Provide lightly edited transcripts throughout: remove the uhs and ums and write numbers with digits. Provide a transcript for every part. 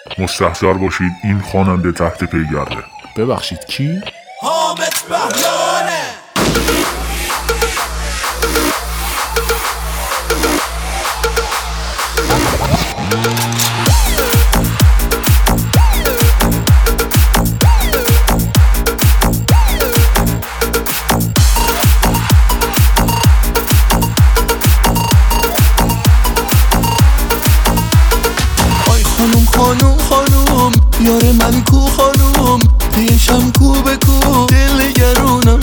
مستحضر باشید این خواننده تحت پیگرده. ببخشید کی؟ حامد بهیانه. خانوم یار من کو خانوم پیشم کو به کو دلگرونم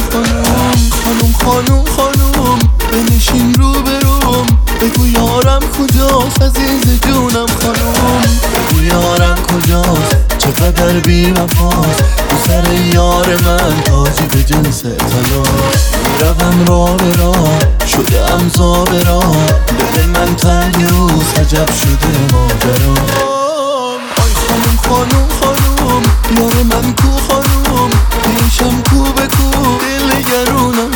خانوم بنشین رو بروم بگو یارم کجاست عزیز جونم بگو یارم کجاست چقدر بی وفاست تو سر یار من تاجی به جنس طلاست میروم راه به راه شده ام زابرا دل من تنگیوز عجب شده ماجرا خانوم یار من کو خانوم پیشم کو به کو دلگرونم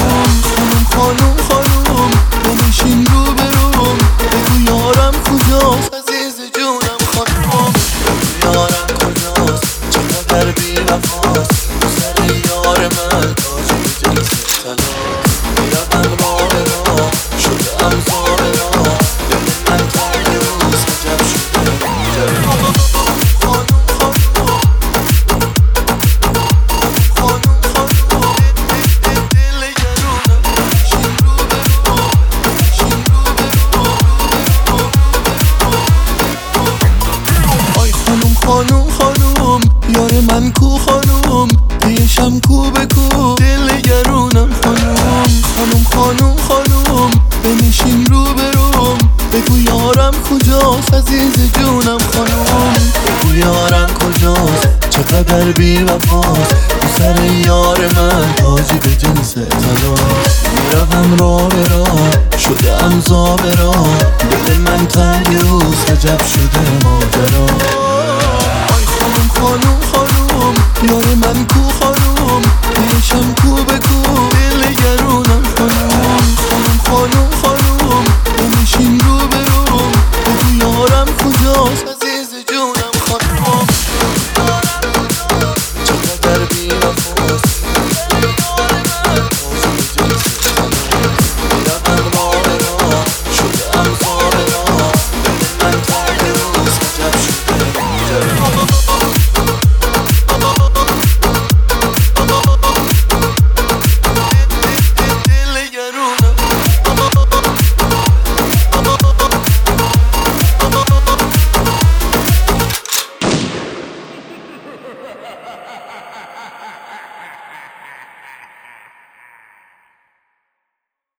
خانوم بنشین رو بروم بگو یارم کجاست عزیز جونم بگو یارم کجاست چقدر بی وفاست تو سر یار من تاج به جنس طلاست میروم راه به راه شده ام زابرا دل من تنگیوز عجب شده ماجرا خانوم یار من کو خانوم پیشم کو به کو دلگرونم خانوم بنشین رو بروم بگو یارم کجاست عزیز جونم بگو یارم کجاست چقدر بی وفاست تو سر یار من تاجی به جنس طلاست میروم راه به راه شده ام زابرا دل من تنگیوز عجب شده ماجرا خانوم یار من کو خانوم پیشم کو به کو دلگرونم خانوم بنشین رو بروم بگو یارم کجاست